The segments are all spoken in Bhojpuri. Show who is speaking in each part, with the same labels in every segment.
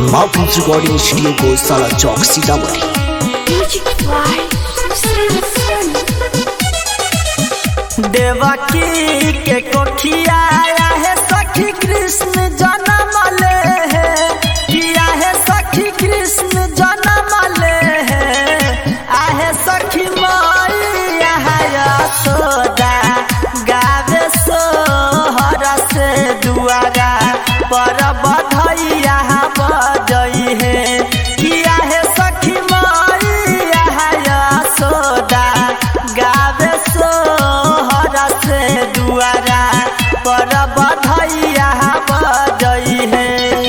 Speaker 1: माफिल्स रिकॉर्डिंग स्टूडियो को साला चौक सीतामढ़ी।
Speaker 2: देवकी के कोठिया आया है सखी कृष्ण जन्म ले है, किया है सखी कृष्ण जन्म ले है, आहे सखी मैया यशोदा गावे सोहर से दुआरा पर बधैया बजई है, किया है सखी मैया यशोदा गावे सोहर से दुआरा पर बधैया बजई है।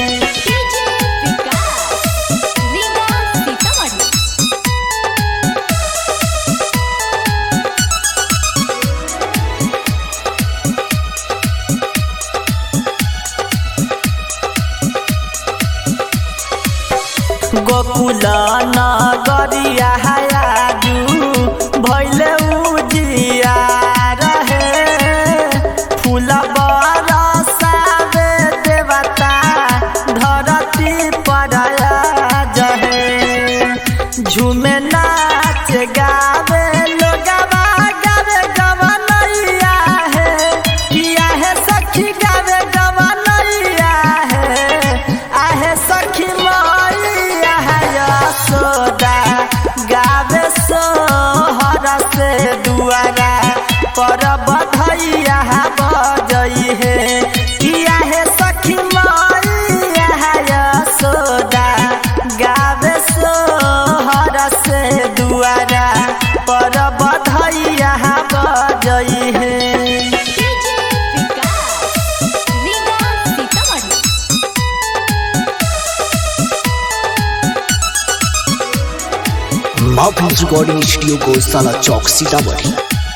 Speaker 2: गोकुल नगरिया आजू भैले उजिया रहे, फूल बरसावे देवता धरती पर जहे, झूमे नाच गावे लोगवा गावे गवनैया है, किया है सखी गावे गवनैया है, आहे सखी यशोदा गावे सोहर से दुआरा पर बधैया बजई है, किया है सखी मैया यशोदा गावे सोहर से दुआरा पर बधैया बजई है।
Speaker 1: माफिल्स रिकॉर्डिंग स्टूडियो को साला चौक सीतामढ़ी।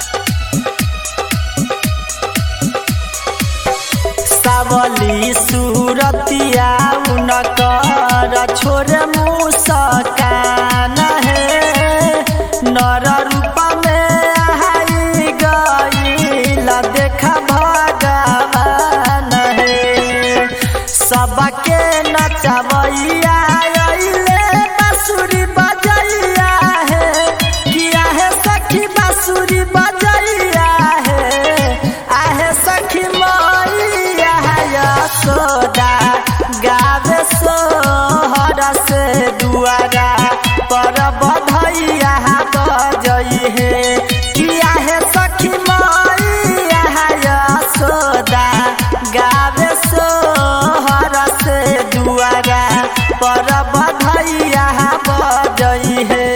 Speaker 2: सावली सूरतिया उनकर छोरे मुस्कान है, नर रूप में आई गईल देखा भगवान है, सबके नचवैया अइले बांसुरी बजैया है, किया है सखी बांसुरी बजैया है, आहे सखी मैया यशोदा गावे सोहर से दुआरा पर बधैया बजई है, किया है सखी मैया यशोदा गावे सोहर से दुआरा पर बधैया बजई है।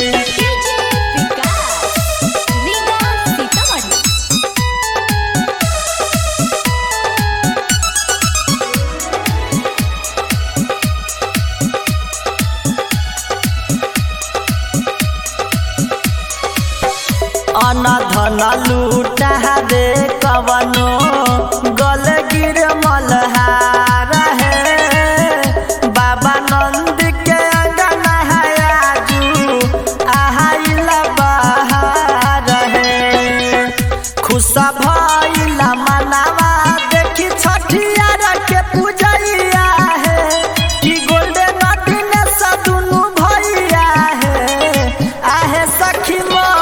Speaker 2: अनधन लूटा दे कवनो गल गिर मलहार है, बाबा नंद के अंगना है आजू आइल बहार है, खुश भइल मनवा देखी छठियार के पूजैया है, कि गोल्डन दिन सदुनु भैया है, आहे सखी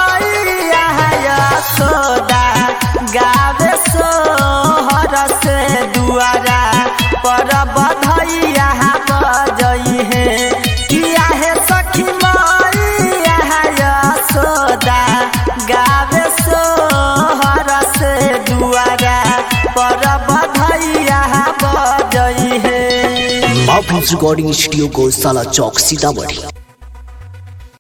Speaker 2: यशोदा गावे सोहर से दुआरा पर बधैया बजई है, किया है सखी मैया यशोदा गावे सोहर से दुआरा पर बधैया बजई है।
Speaker 1: माफिल्स रिकॉर्डिंग स्टूडियो को साला चौक सीतामढ़ी।